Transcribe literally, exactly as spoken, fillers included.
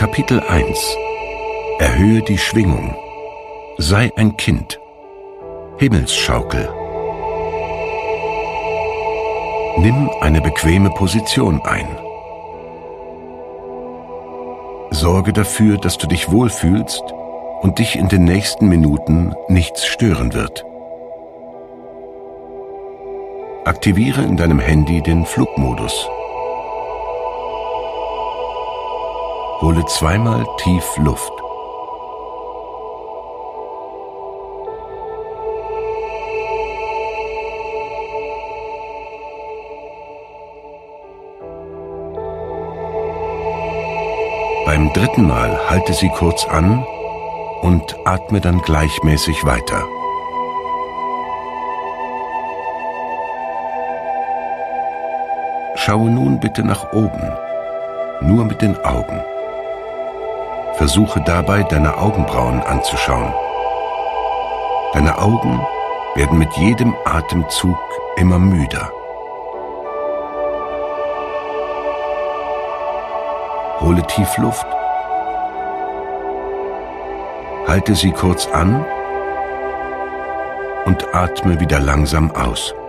Kapitel eins. Erhöhe die Schwingung. Sei ein Kind. Himmelsschaukel. Nimm eine bequeme Position ein. Sorge dafür, dass du dich wohlfühlst und dich in den nächsten Minuten nichts stören wird. Aktiviere in deinem Handy den Flugmodus. Hole zweimal tief Luft. Beim dritten Mal halte sie kurz an und atme dann gleichmäßig weiter. Schaue nun bitte nach oben, nur mit den Augen. Versuche dabei, deine Augenbrauen anzuschauen. Deine Augen werden mit jedem Atemzug immer müder. Hole tief Luft. Halte sie kurz an und atme wieder langsam aus.